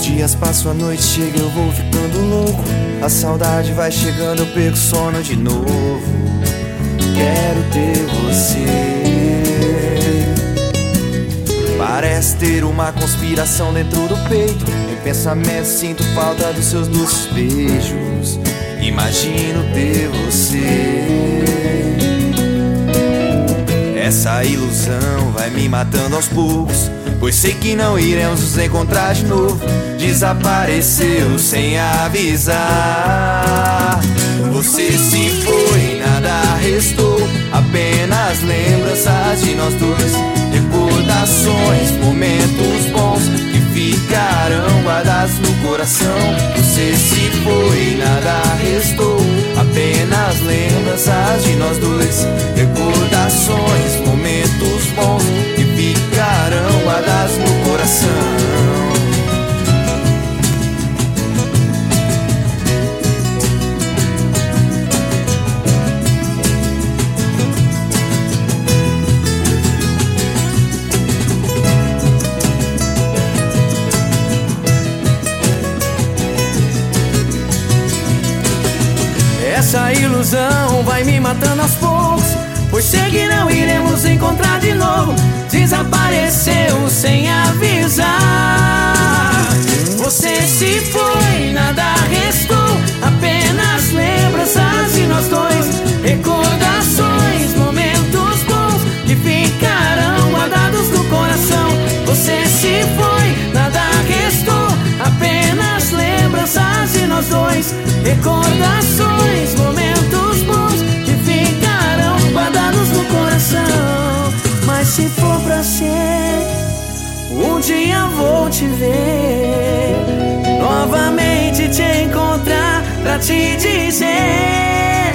dias passam, a noite chega, eu vou ficando louco. A saudade vai chegando, eu perco o sono de novo. Quero ter você. Parece ter uma conspiração dentro do peito. Em pensamento sinto falta dos seus doces beijos. Imagino ter você. Essa ilusão vai me matando aos poucos, pois sei que não iremos nos encontrar de novo. Desapareceu sem avisar. Você se foi, nada restou, apenas lembranças de nós dois. Recordações, momentos bons que ficarão guardados no coração. Você se foi, nada restou, apenas lembranças de nós dois. Recordações, momentos bons que ficarão guardados no coração. Essa ilusão vai me matando aos poucos, pois sei que não iremos encontrar de novo. Desapareceu sem avisar. Você se foi, nada restou, apenas lembranças de nós dois. Recordações, momentos bons que ficarão guardados no coração. Você se foi, nada restou, apenas lembranças de nós dois. Recordações, momentos bons que ficarão guardados no coração. Mas se for pra ser, um dia vou te ver, novamente te encontrar pra te dizer